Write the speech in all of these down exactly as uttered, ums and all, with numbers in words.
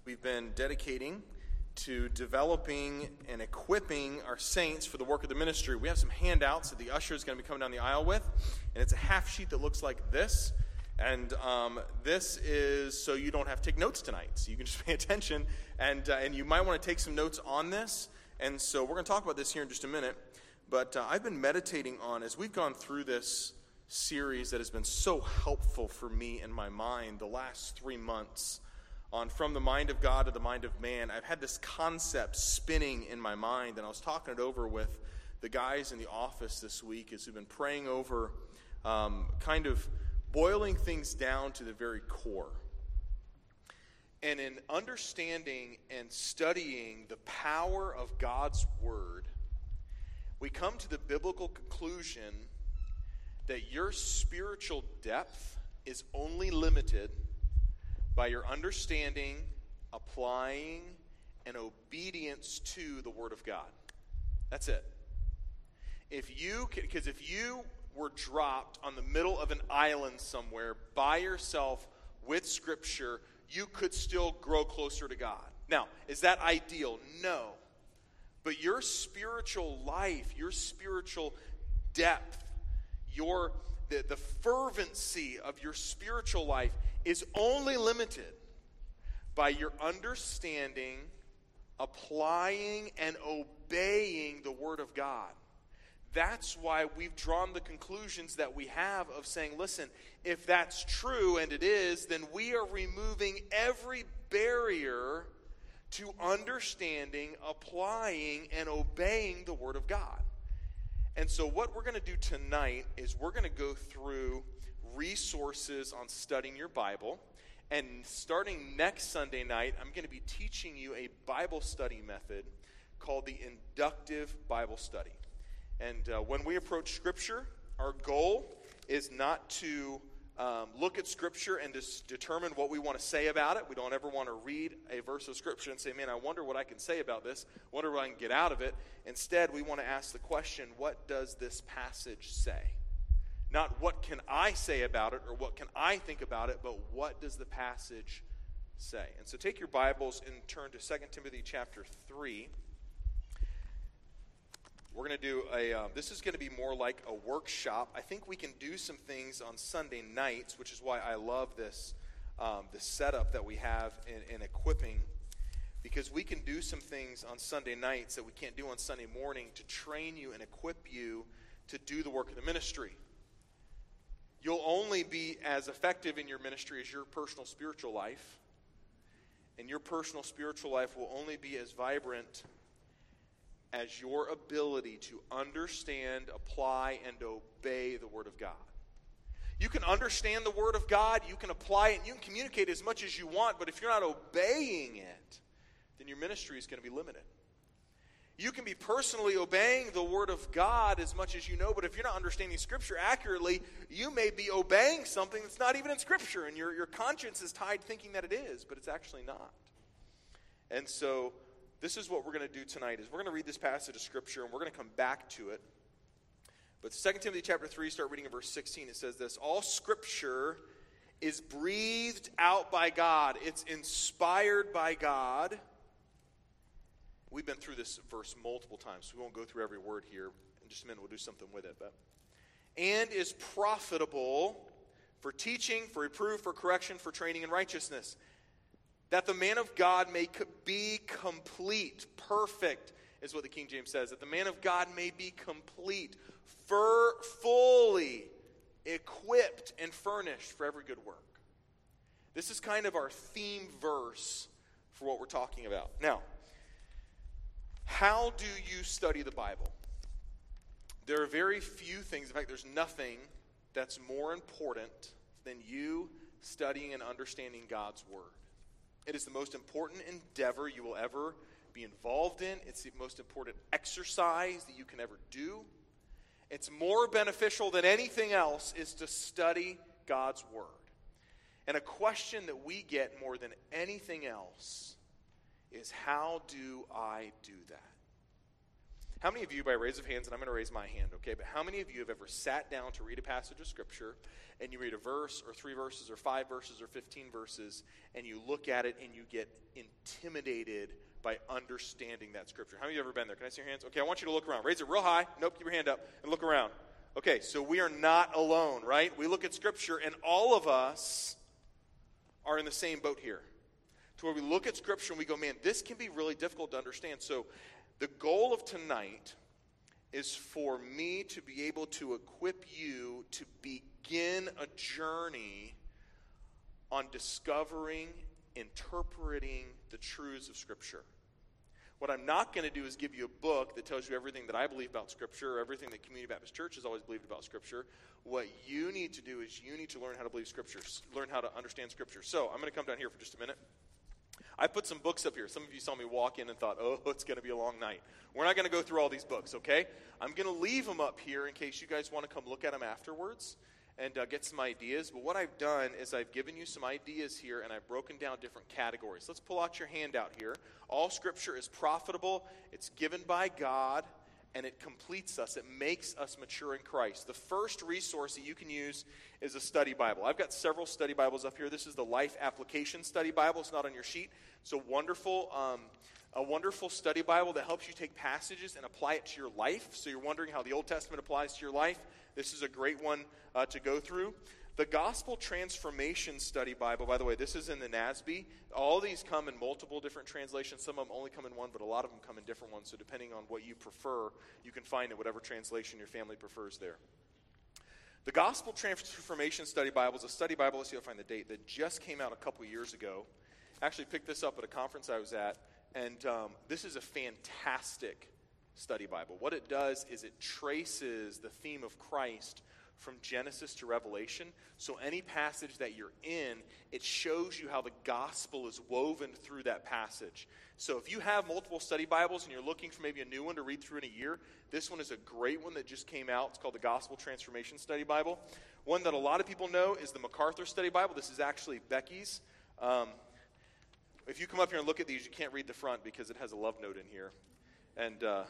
we've been dedicating to developing and equipping our saints for the work of the ministry. We have some handouts that the usher is going to be coming down the aisle with, and it's a half sheet that looks like this. And um, this is so you don't have to take notes tonight, so you can just pay attention, and uh, and you might want to take some notes on this. And so we're going to talk about this here in just a minute. But uh, I've been meditating on, as we've gone through this series that has been so helpful for me in my mind the last three months, on From the Mind of God to the Mind of Man, I've had this concept spinning in my mind, and I was talking it over with the guys in the office this week as we've been praying over um, kind of boiling things down to the very core. And in understanding and studying the power of God's Word, we come to the biblical conclusion that your spiritual depth is only limited by your understanding, applying, and obedience to the Word of God. That's it. If you, because if you were dropped on the middle of an island somewhere by yourself with Scripture, you could still grow closer to God. Now, is that ideal? No. But your spiritual life, your spiritual depth, your the, the fervency of your spiritual life is only limited by your understanding, applying, and obeying the Word of God. That's why we've drawn the conclusions that we have of saying, listen, if that's true, and it is, then we are removing every barrier to understanding, applying, and obeying the Word of God. And so what we're going to do tonight is we're going to go through resources on studying your Bible. And starting next Sunday night, I'm going to be teaching you a Bible study method called the inductive Bible study. And uh, when we approach Scripture, our goal is not to um, look at Scripture and just determine what we want to say about it. We don't ever want to read a verse of Scripture and say, man, I wonder what I can say about this. I wonder what I can get out of it. Instead, we want to ask the question, what does this passage say? Not what can I say about it or what can I think about it, but what does the passage say? And so take your Bibles and turn to Second Timothy chapter three. We're going to do a, um, this is going to be more like a workshop. I think we can do some things on Sunday nights, which is why I love this, um, this setup that we have in, in equipping, because we can do some things on Sunday nights that we can't do on Sunday morning to train you and equip you to do the work of the ministry. You'll only be as effective in your ministry as your personal spiritual life, and your personal spiritual life will only be as vibrant as your ability to understand, apply, and obey the Word of God. You can understand the Word of God, you can apply it, and you can communicate as much as you want, but if you're not obeying it, then your ministry is going to be limited. You can be personally obeying the Word of God as much as you know, but if you're not understanding Scripture accurately, you may be obeying something that's not even in Scripture, and your, your conscience is tied thinking that it is, but it's actually not. And so this is what we're going to do tonight, is we're going to read this passage of Scripture, and we're going to come back to it. But Second Timothy chapter three, start reading in verse sixteen. It says this, all Scripture is breathed out by God. It's inspired by God. We've been through this verse multiple times, so we won't go through every word here. In just a minute, we'll do something with it. But and is profitable for teaching, for reproof, for correction, for training in righteousness, that the man of God may be complete, perfect, is what the King James says. That the man of God may be complete, fur, fully equipped and furnished for every good work. This is kind of our theme verse for what we're talking about. Now, how do you study the Bible? There are very few things, in fact, there's nothing that's more important than you studying and understanding God's Word. It is the most important endeavor you will ever be involved in. It's the most important exercise that you can ever do. It's more beneficial than anything else is to study God's Word. And a question that we get more than anything else is, how do I do that? How many of you, by raise of hands, and I'm going to raise my hand, okay, but how many of you have ever sat down to read a passage of Scripture, and you read a verse, or three verses, or five verses, or fifteen verses, and you look at it, and you get intimidated by understanding that Scripture? How many of you have ever been there? Can I see your hands? Okay, I want you to look around. Raise it real high. Nope, keep your hand up, and look around. Okay, so we are not alone, right? We look at Scripture, and all of us are in the same boat here. To where we look at Scripture, and we go, man, this can be really difficult to understand. So the goal of tonight is for me to be able to equip you to begin a journey on discovering, interpreting the truths of Scripture. What I'm not going to do is give you a book that tells you everything that I believe about Scripture, or everything that Community Baptist Church has always believed about Scripture. What you need to do is you need to learn how to believe Scripture, learn how to understand Scripture. So I'm going to come down here for just a minute. I put some books up here. Some of you saw me walk in and thought, oh, it's going to be a long night. We're not going to go through all these books, okay? I'm going to leave them up here in case you guys want to come look at them afterwards and uh, get some ideas. But what I've done is I've given you some ideas here, and I've broken down different categories. Let's pull out your handout here. All Scripture is profitable. It's given by God, and it completes us. It makes us mature in Christ. The first resource that you can use is a study Bible. I've got several study Bibles up here. This is the Life Application Study Bible. It's not on your sheet. It's a wonderful, um, a wonderful study Bible that helps you take passages and apply it to your life. So you're wondering how the Old Testament applies to your life. This is a great one uh, to go through. The Gospel Transformation Study Bible, by the way, this is in the N A S B. All these come in multiple different translations. Some of them only come in one, but a lot of them come in different ones. So depending on what you prefer, you can find it whatever translation your family prefers there. The Gospel Transformation Study Bible is a study Bible, let's see if I find the date, that just came out a couple years ago. I actually picked this up at a conference I was at, and um, this is a fantastic study Bible. What it does is it traces the theme of Christ from Genesis to Revelation. So any passage that you're in, it shows you how the gospel is woven through that passage. So if you have multiple study Bibles and you're looking for maybe a new one to read through in a year, this one is a great one that just came out. It's called the Gospel Transformation Study Bible. One that a lot of people know is the MacArthur Study Bible. This is actually Becky's. Um, if you come up here and look at these, you can't read the front because it has a love note in here. And uh,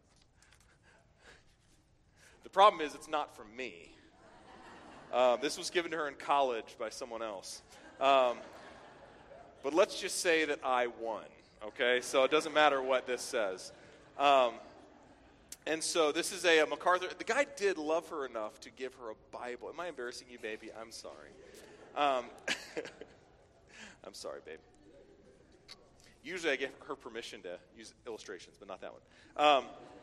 the problem is it's not from me. Uh, this was given to her in college by someone else. Um, but let's just say that I won, okay? So it doesn't matter what this says. Um, and so this is a, a MacArthur. The guy did love her enough to give her a Bible. Am I embarrassing you, baby? I'm sorry. Um, I'm sorry, babe. Usually I give her permission to use illustrations, but not that one. Um,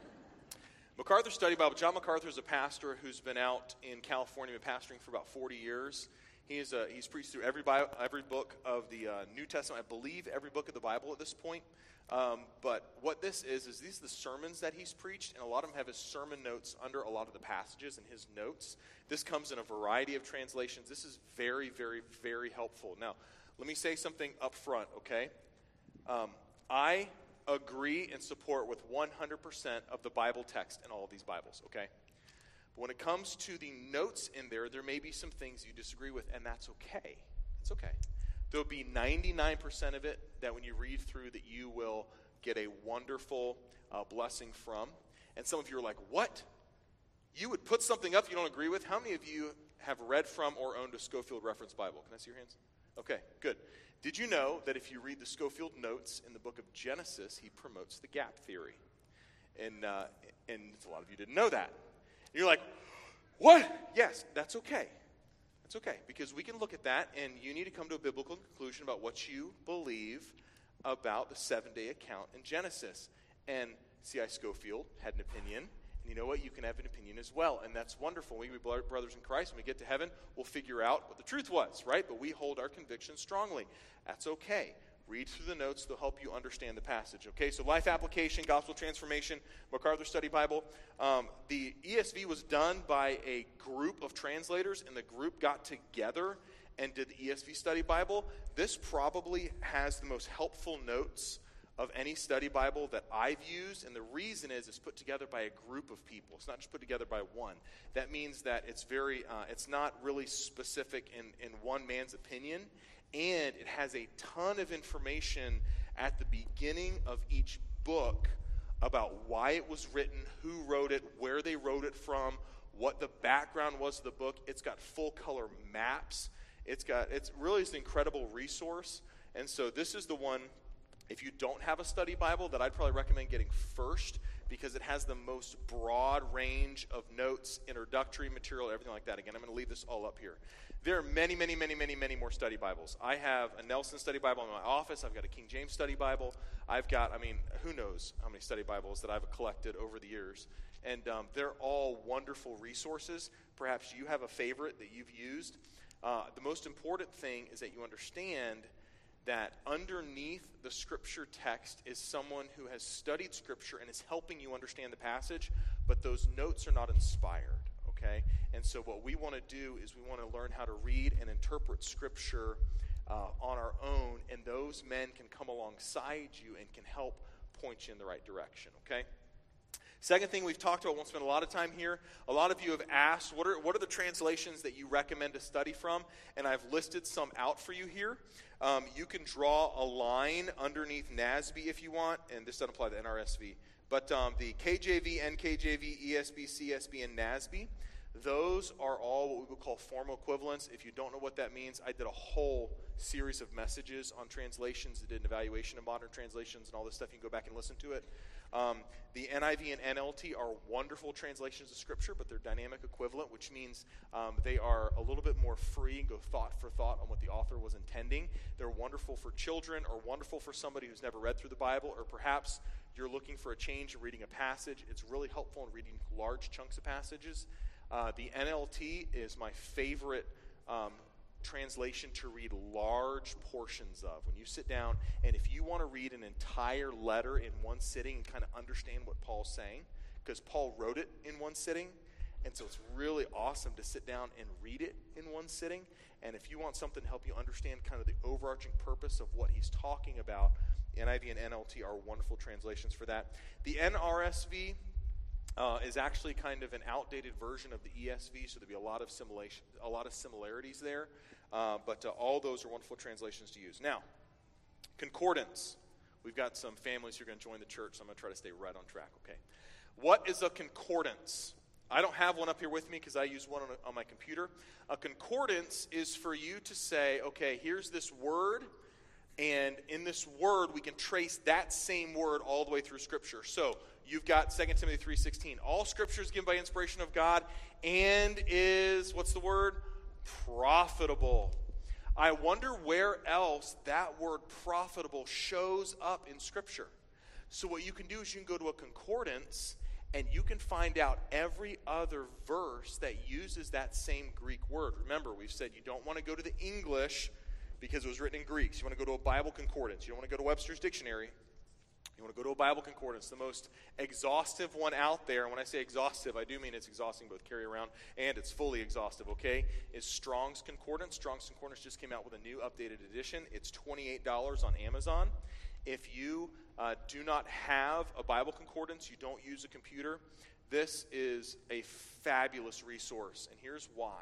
MacArthur Study Bible. John MacArthur is a pastor who's been out in California, been pastoring for about forty years. He's uh, he's preached through every Bible, every book of the uh, New Testament. I believe every book of the Bible at this point. Um, but what this is, is these are the sermons that he's preached, and a lot of them have his sermon notes under a lot of the passages in his notes. This comes in a variety of translations. This is very, very, very helpful. Now, let me say something up front, okay? Um, I agree and support with one hundred percent of the Bible text in all of these Bibles, okay? But when it comes to the notes in there, there may be some things you disagree with, and that's okay. It's okay. There'll be ninety-nine percent of it that when you read through that you will get a wonderful uh, blessing from. And some of you are like, what? You would put something up you don't agree with? How many of you have read from or owned a Scofield Reference Bible? Can I see your hands? Okay, good. Did you know that if you read the Scofield notes in the book of Genesis, he promotes the gap theory? And, uh, and a lot of you didn't know that. And you're like, what? Yes, that's okay. That's okay, because we can look at that, and you need to come to a biblical conclusion about what you believe about the seven-day account in Genesis. And C I Scofield had an opinion, and you know what? You can have an opinion as well, and that's wonderful. We can be brothers in Christ. When we get to heaven, we'll figure out what the truth was, right? But we hold our convictions strongly. That's okay. Read through the notes. They'll help you understand the passage, okay? So Life Application, Gospel Transformation, MacArthur Study Bible. Um, the E S V was done by a group of translators, and the group got together and did the E S V Study Bible. This probably has the most helpful notes of any study Bible that I've used, and the reason is it's put together by a group of people. It's not just put together by one. That means that it's very, uh, it's not really specific in, in one man's opinion, and it has a ton of information at the beginning of each book about why it was written, who wrote it, where they wrote it from, what the background was of the book. It's got full color maps. It's got, it's really is an incredible resource. And so this is the one, if you don't have a study Bible, that I'd probably recommend getting first, because it has the most broad range of notes, introductory material, everything like that. Again, I'm going to leave this all up here. There are many, many, many, many, many more study Bibles. I have a Nelson study Bible in my office. I've got a King James study Bible. I've got, I mean, who knows how many study Bibles that I've collected over the years. And um, they're all wonderful resources. Perhaps you have a favorite that you've used. Uh, the most important thing is that you understand that underneath the Scripture text is someone who has studied Scripture and is helping you understand the passage, but those notes are not inspired, okay? And so what we want to do is we want to learn how to read and interpret Scripture uh, on our own, and those men can come alongside you and can help point you in the right direction, okay? Second thing we've talked about, won't spend a lot of time here. A lot of you have asked, what are what are the translations that you recommend to study from? And I've listed some out for you here. Um, you can draw a line underneath N A S B if you want, and this doesn't apply to N R S V. But um, the K J V, N K J V, E S V, C S B, and N A S B, those are all what we would call formal equivalents. If you don't know what that means, I did a whole series of messages on translations. I did an evaluation of modern translations and all this stuff. You can go back and listen to it. Um, the N I V and N L T are wonderful translations of Scripture, but they're dynamic equivalent, which means um, they are a little bit more free and go thought for thought on what the author was intending. They're wonderful for children, or wonderful for somebody who's never read through the Bible, or perhaps you're looking for a change in reading a passage. It's really helpful in reading large chunks of passages. Uh, the N L T is my favorite um, translation to read large portions of. When you sit down, and if you want to read an entire letter in one sitting and kind of understand what Paul's saying, because Paul wrote it in one sitting, and so it's really awesome to sit down and read it in one sitting. And if you want something to help you understand kind of the overarching purpose of what he's talking about, N I V and N L T are wonderful translations for that. The N R S V Uh, is actually kind of an outdated version of the E S V, so there'll be a lot of simulation, a lot of similarities there. Uh, but uh, all those are wonderful translations to use. Now, concordance. We've got some families who are going to join the church, so I'm going to try to stay right on track. Okay, what is a concordance? I don't have one up here with me because I use one on, a, on my computer. A concordance is for you to say, okay, here's this word, and in this word we can trace that same word all the way through Scripture. So you've got Second Timothy three sixteen. All Scripture is given by inspiration of God and is, what's the word? Profitable. I wonder where else that word profitable shows up in Scripture. So what you can do is you can go to a concordance and you can find out every other verse that uses that same Greek word. Remember, we've said you don't want to go to the English because it was written in Greek. So you want to go to a Bible concordance. You don't want to go to Webster's Dictionary. You want to go to a Bible concordance, the most exhaustive one out there. And when I say exhaustive, I do mean it's exhausting, both carry around and it's fully exhaustive, okay, is Strong's Concordance. Strong's Concordance just came out with a new updated edition. It's twenty-eight dollars on Amazon. If you uh, do not have a Bible concordance, you don't use a computer, this is a fabulous resource, and here's why.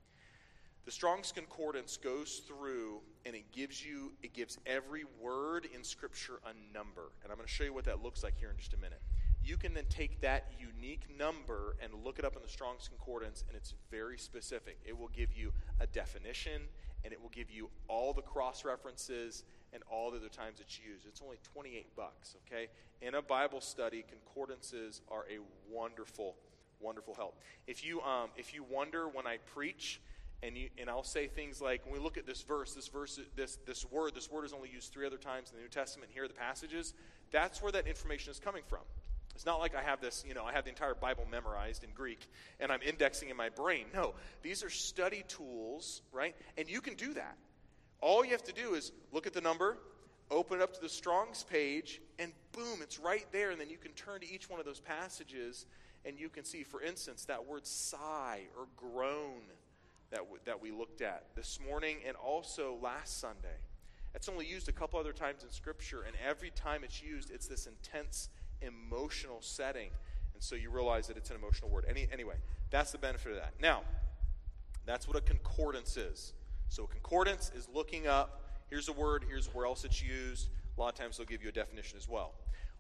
The Strong's Concordance goes through and it gives you, it gives every word in Scripture a number. And I'm going to show you what that looks like here in just a minute. You can then take that unique number and look it up in the Strong's Concordance, and it's very specific. It will give you a definition, and it will give you all the cross-references and all the other times it's used. It's only twenty-eight bucks, okay? In a Bible study, concordances are a wonderful, wonderful help. If you, um, if you wonder when I preach, And you, and I'll say things like, when we look at this verse, this verse, this this word, this word is only used three other times in the New Testament. Here are the passages. That's where that information is coming from. It's not like I have this, you know, I have the entire Bible memorized in Greek and I'm indexing in my brain. No, these are study tools, right? And you can do that. All you have to do is look at the number, open it up to the Strong's page, and boom, it's right there. And then you can turn to each one of those passages and you can see, for instance, that word sigh or groan that w- that we looked at this morning and also last Sunday. It's only used a couple other times in Scripture, and every time it's used, it's this intense emotional setting. And so you realize that it's an emotional word. Any, anyway, that's the benefit of that. Now, that's what a concordance is. So a concordance is looking up, here's a word, here's where else it's used. A lot of times they'll give you a definition as well.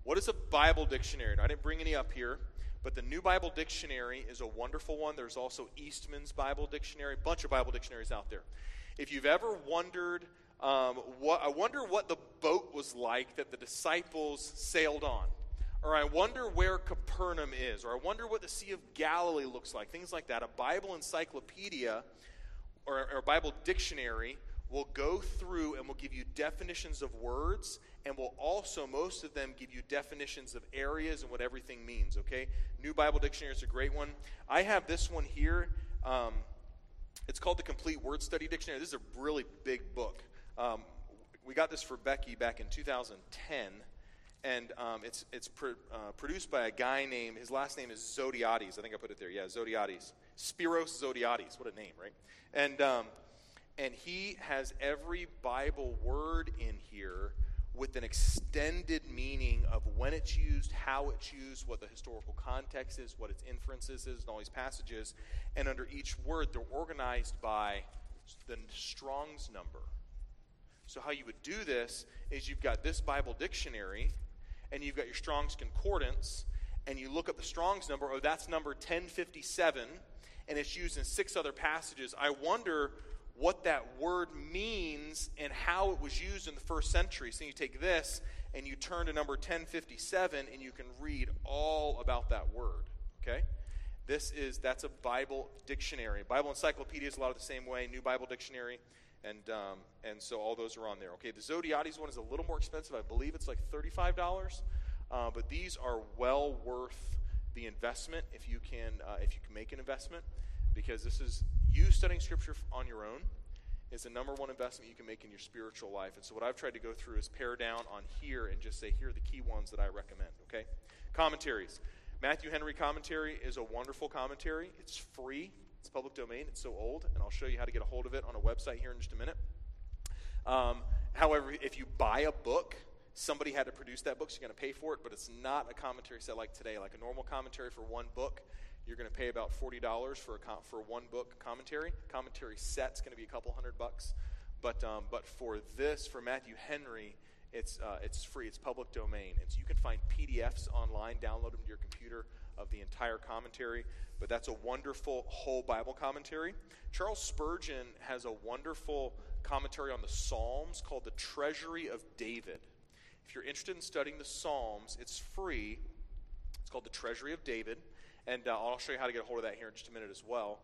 What is a Bible dictionary? Now, I didn't bring any up here, but the New Bible Dictionary is a wonderful one. There's also Eastman's Bible Dictionary, a bunch of Bible dictionaries out there. If you've ever wondered, um, what, I wonder what the boat was like that the disciples sailed on, or I wonder where Capernaum is, or I wonder what the Sea of Galilee looks like, things like that. A Bible encyclopedia or, or a Bible dictionary will go through and will give you definitions of words, and will also, most of them, give you definitions of areas and what everything means, okay? New Bible Dictionary is a great one. I have this one here. Um, it's called the Complete Word Study Dictionary. This is a really big book. Um, we got this for Becky back in two thousand ten, and um, it's it's pro, uh, produced by a guy named, his last name is Zodiates. I think I put it there. Yeah, Zodiates. Spiros Zodiates. What a name, right? And um, and he has every Bible word in here with an extended meaning of when it's used, how it's used, what the historical context is, what its inferences is, and all these passages. And under each word, they're organized by the Strong's number. So how you would do this is you've got this Bible dictionary, and you've got your Strong's Concordance, and you look up the Strong's number, oh, that's number ten fifty-seven, and it's used in six other passages. I wonder what that word means and how it was used in the first century. So you take this and you turn to number ten fifty-seven and you can read all about that word, okay? This is, that's a Bible dictionary. Bible encyclopedia is a lot of the same way, New Bible Dictionary, and um, and so all those are on there, okay? The Zodiates one is a little more expensive. I believe it's like thirty-five dollars, uh, but these are well worth the investment if you can uh, if you can make an investment, because this is, you studying Scripture on your own is the number one investment you can make in your spiritual life. And so what I've tried to go through is pare down on here and just say, here are the key ones that I recommend, okay? Commentaries. Matthew Henry Commentary is a wonderful commentary. It's free. It's public domain. It's so old, and I'll show you how to get a hold of it on a website here in just a minute. Um, however, if you buy a book, somebody had to produce that book, so you're going to pay for it, but it's not a commentary set like today. Like a normal commentary for one book, you're going to pay about forty dollars for a com- for one book commentary. Commentary set's going to be a couple hundred bucks, but um, but for this, for Matthew Henry, it's uh, it's free. It's public domain, and so you can find P D Fs online, download them to your computer of the entire commentary. But that's a wonderful whole Bible commentary. Charles Spurgeon has a wonderful commentary on the Psalms called the Treasury of David. If you're interested in studying the Psalms, it's free. It's called the Treasury of David. And uh, I'll show you how to get a hold of that here in just a minute as well.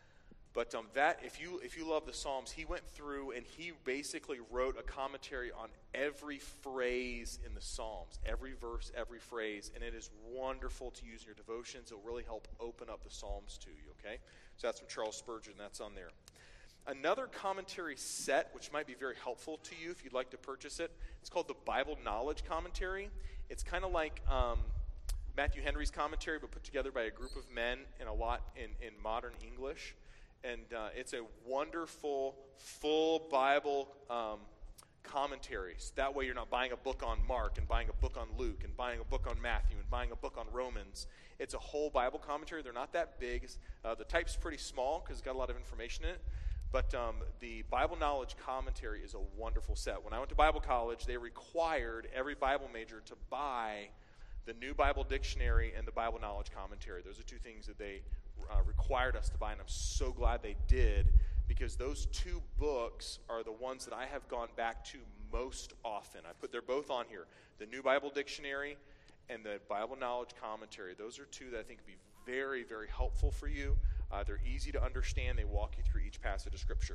But um, that, if you if you love the Psalms, he went through and he basically wrote a commentary on every phrase in the Psalms, every verse, every phrase, and it is wonderful to use in your devotions. It will really help open up the Psalms to you, okay? So that's from Charles Spurgeon. That's on there. Another commentary set, which might be very helpful to you if you'd like to purchase it, it's called the Bible Knowledge Commentary. It's kind of like Um, Matthew Henry's commentary, but put together by a group of men in a lot in, in modern English. And uh, it's a wonderful, full Bible um, commentary. So that way you're not buying a book on Mark and buying a book on Luke and buying a book on Matthew and buying a book on Romans. It's a whole Bible commentary. They're not that big. Uh, the type's pretty small because it's got a lot of information in it. But um, the Bible Knowledge Commentary is a wonderful set. When I went to Bible college, they required every Bible major to buy the New Bible Dictionary and the Bible Knowledge Commentary. Those are two things that they uh, required us to buy, and I'm so glad they did, because those two books are the ones that I have gone back to most often. I put, they're both on here, the New Bible Dictionary and the Bible Knowledge Commentary. Those are two that I think would be very, very helpful for you. Uh, they're easy to understand. They walk you through each passage of Scripture.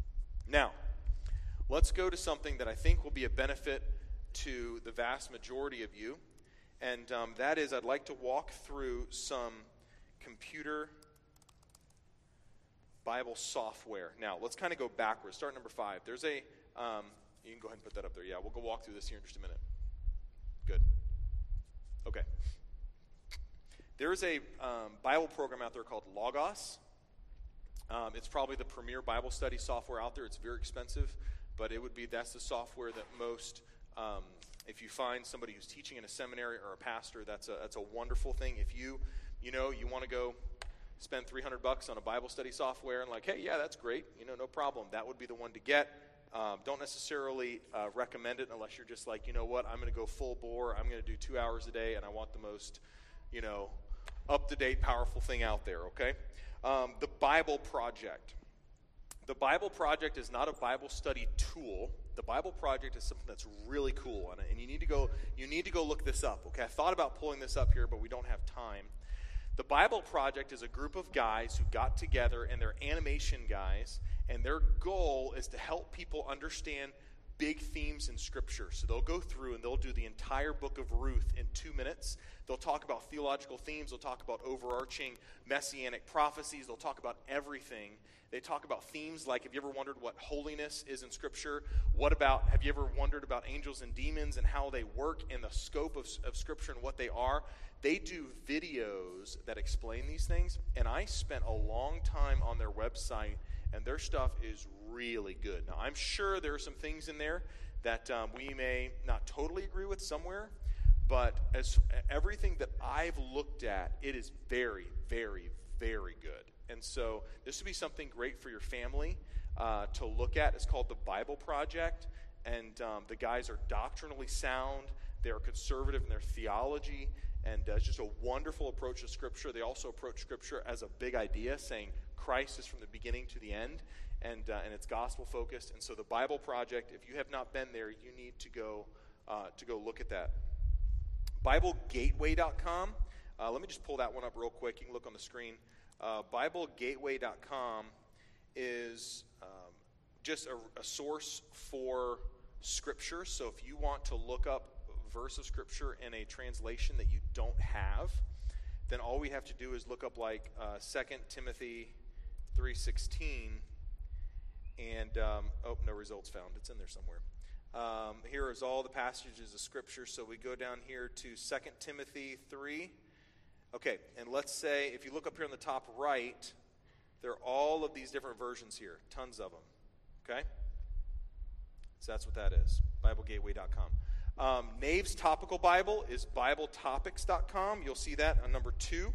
Now, let's go to something that I think will be a benefit to the vast majority of you. And um, that is, I'd like to walk through some computer Bible software. Now, let's kind of go backwards. Start number five. There's a, um, you can go ahead and put that up there. Yeah, we'll go walk through this here in just a minute. Good. Okay. There is a um, Bible program out there called Logos. Um, it's probably the premier Bible study software out there. It's very expensive, but it would be, that's the software that most, um, if you find somebody who's teaching in a seminary or a pastor, that's a that's a wonderful thing. If you, you know, you want to go spend three hundred bucks on a Bible study software and like, hey, yeah, that's great, you know, no problem. That would be the one to get. Um, don't necessarily uh, recommend it unless you're just like, you know what, I'm going to go full bore. I'm going to do two hours a day, and I want the most, you know, up-to-date, powerful thing out there, okay? Um, the Bible Project. The Bible Project is not a Bible study tool. The Bible Project is something that's really cool, and, and you need to go. You need to go look this up. Okay, I thought about pulling this up here, but we don't have time. The Bible Project is a group of guys who got together, and they're animation guys, and their goal is to help people understand big themes in Scripture. So they'll go through and they'll do the entire book of Ruth in two minutes. They'll talk about theological themes. They'll talk about overarching messianic prophecies. They'll talk about everything. They talk about themes like, have you ever wondered what holiness is in Scripture? What about, have you ever wondered about angels and demons and how they work in the scope of, of Scripture and what they are? They do videos that explain these things, and I spent a long time on their website, and their stuff is really good. Now, I'm sure there are some things in there that um, we may not totally agree with somewhere, but as everything that I've looked at, it is very, very, very good. And so this would be something great for your family uh, to look at. It's called the Bible Project, and um, the guys are doctrinally sound. They're conservative in their theology, and uh, it's just a wonderful approach to Scripture. They also approach Scripture as a big idea, saying Christ is from the beginning to the end, and uh, and it's gospel focused. And so the Bible Project, if you have not been there, you need to go uh, to go look at that. Bible Gateway dot com. Uh, let me just pull that one up real quick. You can look on the screen. Uh, Bible Gateway dot com is um, just a, a source for Scripture. So if you want to look up a verse of Scripture in a translation that you don't have, then all we have to do is look up like uh, Second Timothy three sixteen, and um, oh, no results found. It's in there somewhere. Um, here is all the passages of Scripture. So we go down here to Second Timothy three. Okay, and let's say, if you look up here on the top right, there are all of these different versions here, tons of them, okay? So that's what that is, Bible Gateway dot com. Um, Nave's Topical Bible is Bible Topics dot com. You'll see that on number two.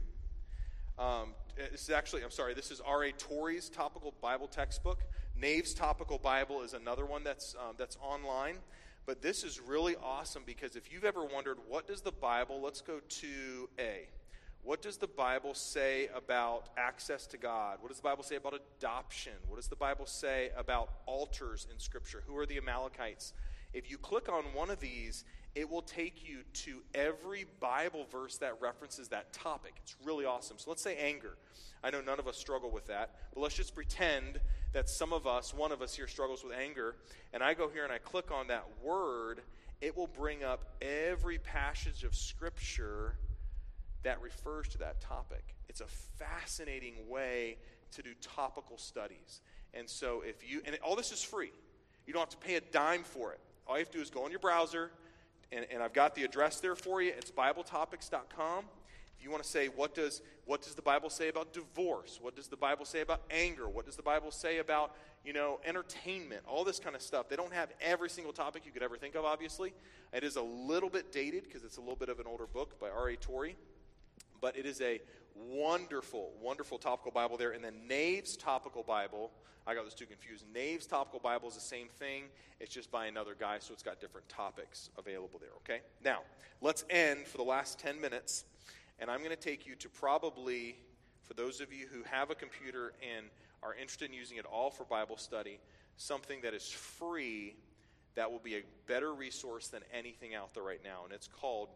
Um, this is actually, I'm sorry, this is R A Torrey's Topical Bible Textbook. Nave's Topical Bible is another one that's um, that's online. But this is really awesome because if you've ever wondered, what does the Bible, let's go to A. What does the Bible say about access to God? What does the Bible say about adoption? What does the Bible say about altars in Scripture? Who are the Amalekites? If you click on one of these, it will take you to every Bible verse that references that topic. It's really awesome. So let's say anger. I know none of us struggle with that, but let's just pretend that some of us, one of us here struggles with anger, and I go here and I click on that word. It will bring up every passage of Scripture that refers to that topic. It's a fascinating way to do topical studies. And so if you, and all this is free. You don't have to pay a dime for it. All you have to do is go on your browser, and, and I've got the address there for you. It's Bible Topics dot com. If you want to say, what does what does the Bible say about divorce? What does the Bible say about anger? What does the Bible say about, you know, entertainment? All this kind of stuff. They don't have every single topic you could ever think of, obviously. It is a little bit dated because it's a little bit of an older book by R A Torrey. But it is a wonderful, wonderful topical Bible there. And then Nave's Topical Bible, I got those two confused. Nave's Topical Bible is the same thing. It's just by another guy, so it's got different topics available there, okay? Now, let's end for the last ten minutes. And I'm going to take you to probably, for those of you who have a computer and are interested in using it all for Bible study, something that is free that will be a better resource than anything out there right now. And it's called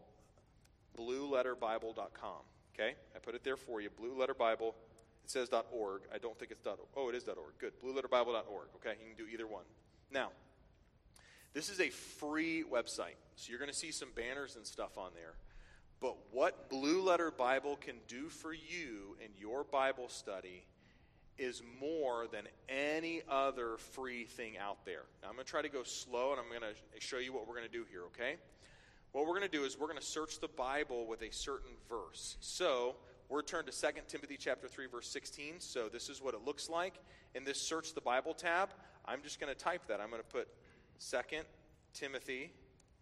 blue letter bible dot com. Okay, I put it there for you. Blue Letter Bible. It says .org. I don't think it's .org. Oh, it is .org. Good. blue letter bible dot org. Okay, you can do either one. Now, this is a free website, so you're going to see some banners and stuff on there. But what Blue Letter Bible can do for you in your Bible study is more than any other free thing out there. Now, I'm going to try to go slow, and I'm going to show you what we're going to do here, okay? What we're going to do is we're going to search the Bible with a certain verse. So we're turned to Second Timothy chapter three, verse sixteen. So this is what it looks like. In this Search the Bible tab, I'm just going to type that. I'm going to put Second Timothy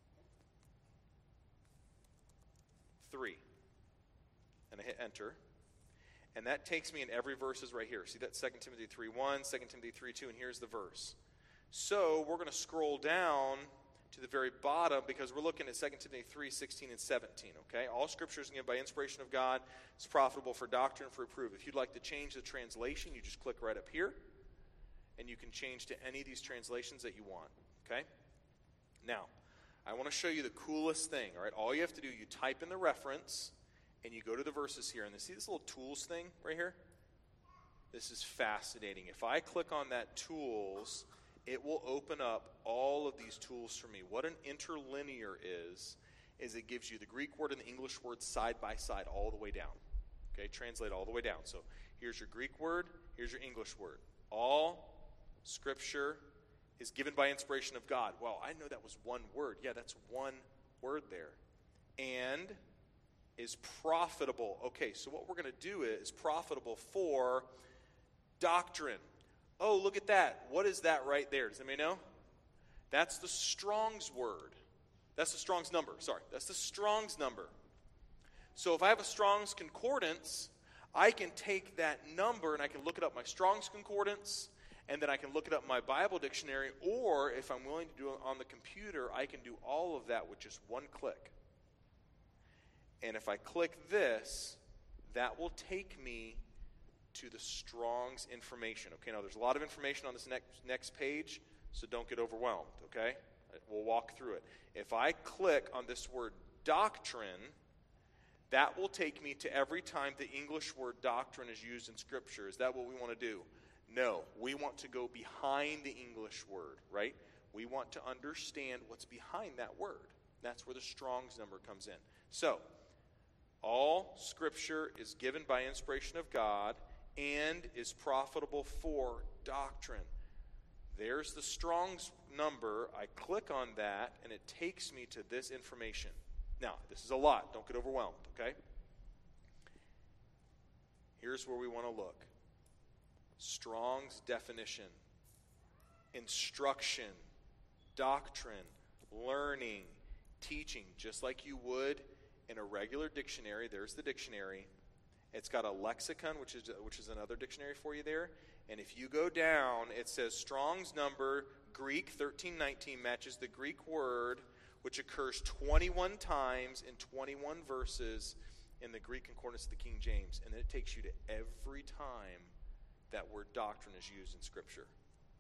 three. And I hit enter. And that takes me in every verse is right here. See that Second Timothy three one, Second Timothy three two, and here's the verse. So we're going to scroll down to the very bottom because we're looking at Second Timothy three, sixteen and seventeen, okay? All Scripture is given by inspiration of God. It's profitable for doctrine, for reproof. If you'd like to change the translation, you just click right up here, and you can change to any of these translations that you want, okay? Now, I want to show you the coolest thing, all right? All you have to do, you type in the reference, and you go to the verses here, and you see this little tools thing right here? This is fascinating. If I click on that tools, it will open up all of these tools for me. What an interlinear is, is it gives you the Greek word and the English word side by side all the way down. Okay, translate all the way down. So here's your Greek word, here's your English word. All Scripture is given by inspiration of God. Well, I know that was one word. Yeah, that's one word there. And is profitable. Okay, so what we're going to do is profitable for doctrine. Oh, look at that. What is that right there? Does anybody know? That's the Strong's word. That's the Strong's number. Sorry, that's the Strong's number. So if I have a Strong's concordance, I can take that number and I can look it up my Strong's concordance, and then I can look it up my Bible dictionary, or if I'm willing to do it on the computer, I can do all of that with just one click. And if I click this, that will take me to the Strong's information. Okay, now there's a lot of information on this next, next page, so don't get overwhelmed, okay? We'll walk through it. If I click on this word doctrine, that will take me to every time the English word doctrine is used in Scripture. Is that what we want to do? No, we want to go behind the English word, right? We want to understand what's behind that word. That's where the Strong's number comes in. So, all Scripture is given by inspiration of God and is profitable for doctrine. There's the Strong's number. I click on that, and it takes me to this information. Now, this is a lot. Don't get overwhelmed, okay? Here's where we want to look. Strong's definition, instruction, doctrine, learning, teaching, just like you would in a regular dictionary. There's the dictionary. It's got a lexicon, which is which is another dictionary for you there. And if you go down, it says Strong's number, Greek thirteen nineteen, matches the Greek word, which occurs twenty-one times in twenty-one verses in the Greek concordance of the King James. And then it takes you to every time that word doctrine is used in Scripture.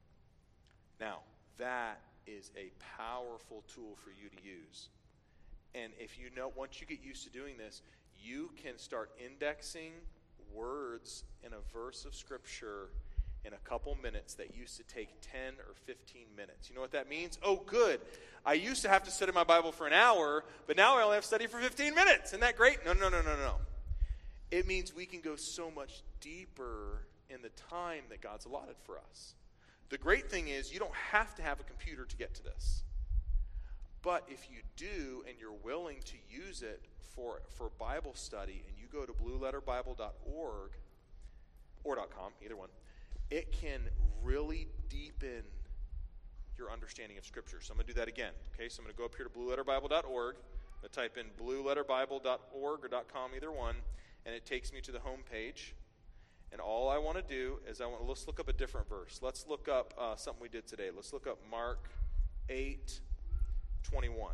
Now, that is a powerful tool for you to use. And if you know, once you get used to doing this, you can start indexing words in a verse of Scripture in a couple minutes that used to take ten or fifteen minutes. You know what that means? Oh, good. I used to have to study my Bible for an hour, but now I only have to study for fifteen minutes. Isn't that great? No, no, no, no, no. It means we can go so much deeper in the time that God's allotted for us. The great thing is you don't have to have a computer to get to this. But if you do and you're willing to use it for, for Bible study, and you go to blue letter bible dot org or .com, either one, it can really deepen your understanding of Scripture. So I'm going to do that again. Okay, so I'm going to go up here to blue letter bible dot org. I'm going to type in blue letter bible dot org or .com, either one, and it takes me to the home page. And all I want to do is I want to, let's look up a different verse. Let's look up uh, something we did today. Let's look up Mark eight twenty-one.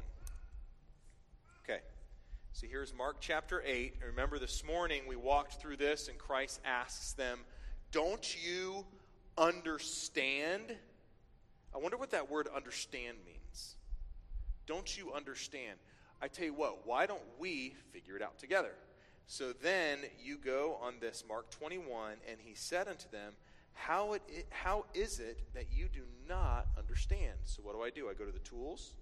Okay, so here's Mark chapter eight. And remember, this morning we walked through this, and Christ asks them, don't you understand? I wonder what that word understand means. Don't you understand? I tell you what, why don't we figure it out together? So then you go on this Mark twenty-one, and he said unto them, how, it, how is it that you do not understand? So what do I do? I go to the tools.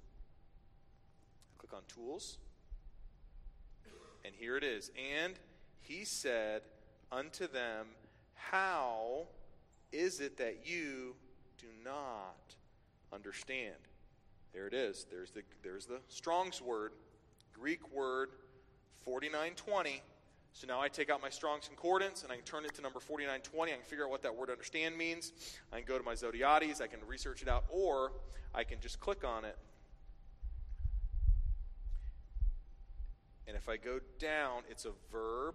I click on tools. And here it is. And he said unto them, how is it that you do not understand? There it is. There's the, there's the Strong's word, Greek word, forty-nine twenty. So now I take out my Strong's Concordance, and I can turn it to number forty-nine twenty. I can figure out what that word understand means. I can go to my Zodiates. I can research it out, or I can just click on it. And if I go down, it's a verb.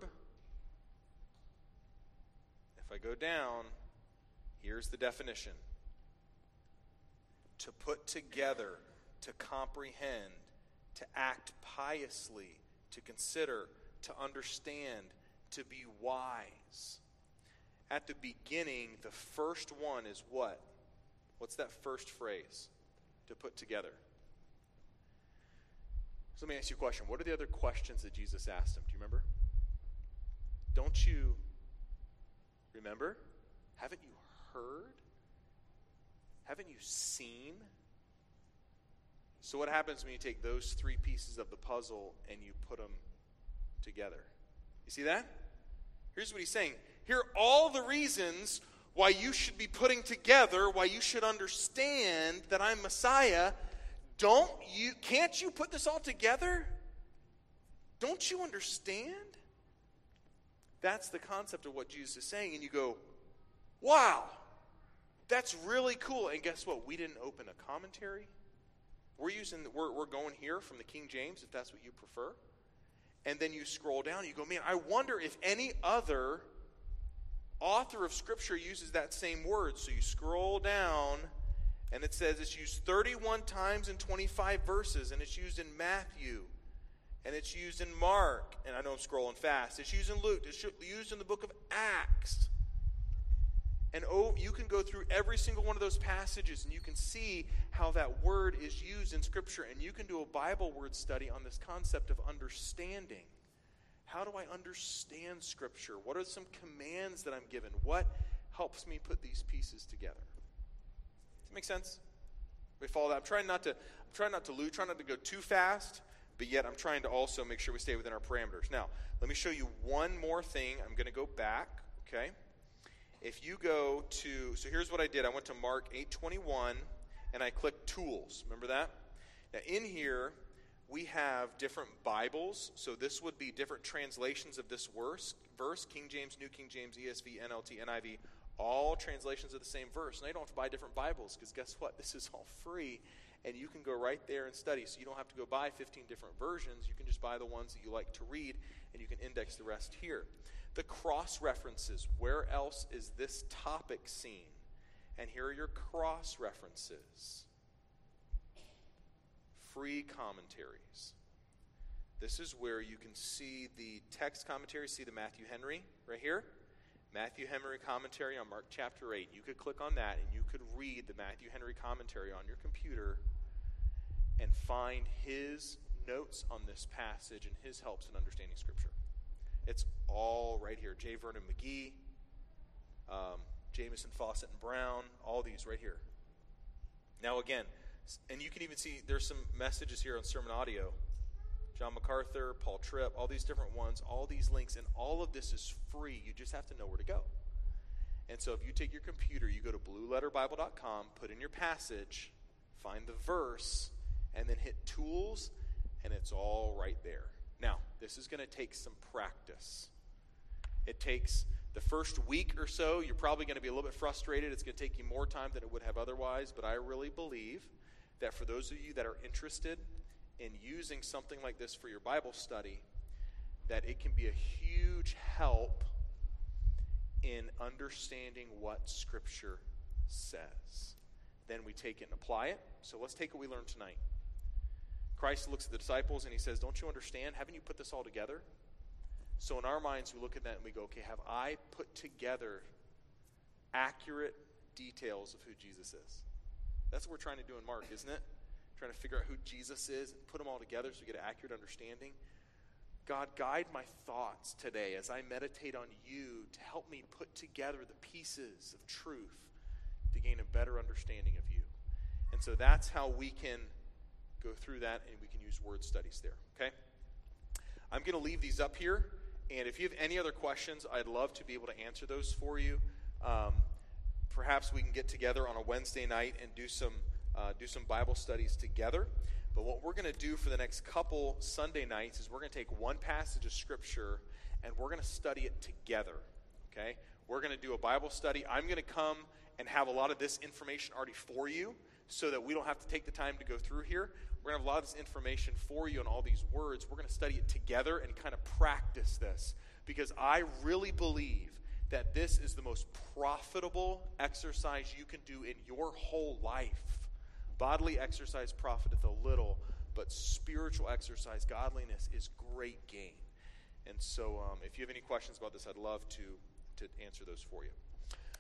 If I go down, here's the definition. to put together, to comprehend, to act piously, to consider, to understand, to be wise. At the beginning, the first one is what? What's that first phrase? To put together. So let me ask you a question. What are the other questions that Jesus asked him? Do you remember? Don't you remember? Haven't you heard? Haven't you seen? So what happens when you take those three pieces of the puzzle and you put them together? You see that? Here's what he's saying. Here are all the reasons why you should be putting together, why you should understand that I'm Messiah. Don't you, can't you put this all together? Don't you understand? That's the concept of what Jesus is saying. And you go, wow, that's really cool. And guess what? We didn't open a commentary. We're using, we're, we're going here from the King James, if that's what you prefer. And then you scroll down and you go, man, I wonder if any other author of Scripture uses that same word. So you scroll down, and it says it's used thirty-one times in twenty-five verses, and it's used in Matthew, and it's used in Mark, and I know I'm scrolling fast. It's used in Luke. It's used in the book of Acts. And oh, you can go through every single one of those passages, and you can see how that word is used in Scripture, and you can do a Bible word study on this concept of understanding. How do I understand Scripture? What are some commands that I'm given? What helps me put these pieces together? Does that make sense? We follow that. I'm trying not to. I'm trying not to lose. Trying not to go too fast, but yet I'm trying to also make sure we stay within our parameters. Now, let me show you one more thing. I'm going to go back. Okay. If you go to, so here's what I did. I went to Mark eight twenty-one, and I clicked Tools. Remember that? Now, in here, we have different Bibles. So this would be different translations of this verse. Verse, King James, New King James, E S V, N L T, N I V, all translations of the same verse. Now, you don't have to buy different Bibles, because guess what? This is all free, and you can go right there and study. So you don't have to go buy fifteen different versions. You can just buy the ones that you like to read, and you can index the rest here. The cross references. Where else is this topic seen? And here are your cross references. Free commentaries. This is where you can see the text commentary. See the Matthew Henry right here? Matthew Henry commentary on Mark chapter eight. You could click on that and you could read the Matthew Henry commentary on your computer and find his notes on this passage and his helps in understanding Scripture. It's all right here. J. Vernon McGee, um, Jamieson, Fawcett, and Brown, all these right here. Now again, and you can even see there's some messages here on Sermon Audio. John MacArthur, Paul Tripp, all these different ones, all these links, and all of this is free. You just have to know where to go. And so if you take your computer, you go to blue letter bible dot com, put in your passage, find the verse, and then hit Tools, and it's all right there. Now, this is going to take some practice. It takes the first week or so. You're probably going to be a little bit frustrated. It's going to take you more time than it would have otherwise, but I really believe that for those of you that are interested in using something like this for your Bible study, that it can be a huge help in understanding what Scripture says. Then we take it and apply it. So let's take what we learned tonight. Christ looks at the disciples and he says, don't you understand? Haven't you put this all together? So in our minds, we look at that and we go, okay, have I put together accurate details of who Jesus is? That's what we're trying to do in Mark, isn't it? Trying to figure out who Jesus is and put them all together so we get an accurate understanding. God, guide my thoughts today as I meditate on you to help me put together the pieces of truth to gain a better understanding of you. And so that's how we can go through that, and we can use word studies there, okay? I'm going to leave these up here, and if you have any other questions, I'd love to be able to answer those for you. Um, perhaps we can get together on a Wednesday night and do some uh, do some Bible studies together. But what we're going to do for the next couple Sunday nights is we're going to take one passage of Scripture, and we're going to study it together, okay? We're going to do a Bible study. I'm going to come and have a lot of this information already for you so that we don't have to take the time to go through here. We're going to have a lot of this information for you on all these words. We're going to study it together and kind of practice this, because I really believe that this is the most profitable exercise you can do in your whole life, Bodily exercise profiteth a little, but spiritual exercise, godliness, is great gain. And so um, if you have any questions about this, I'd love to, to answer those for you.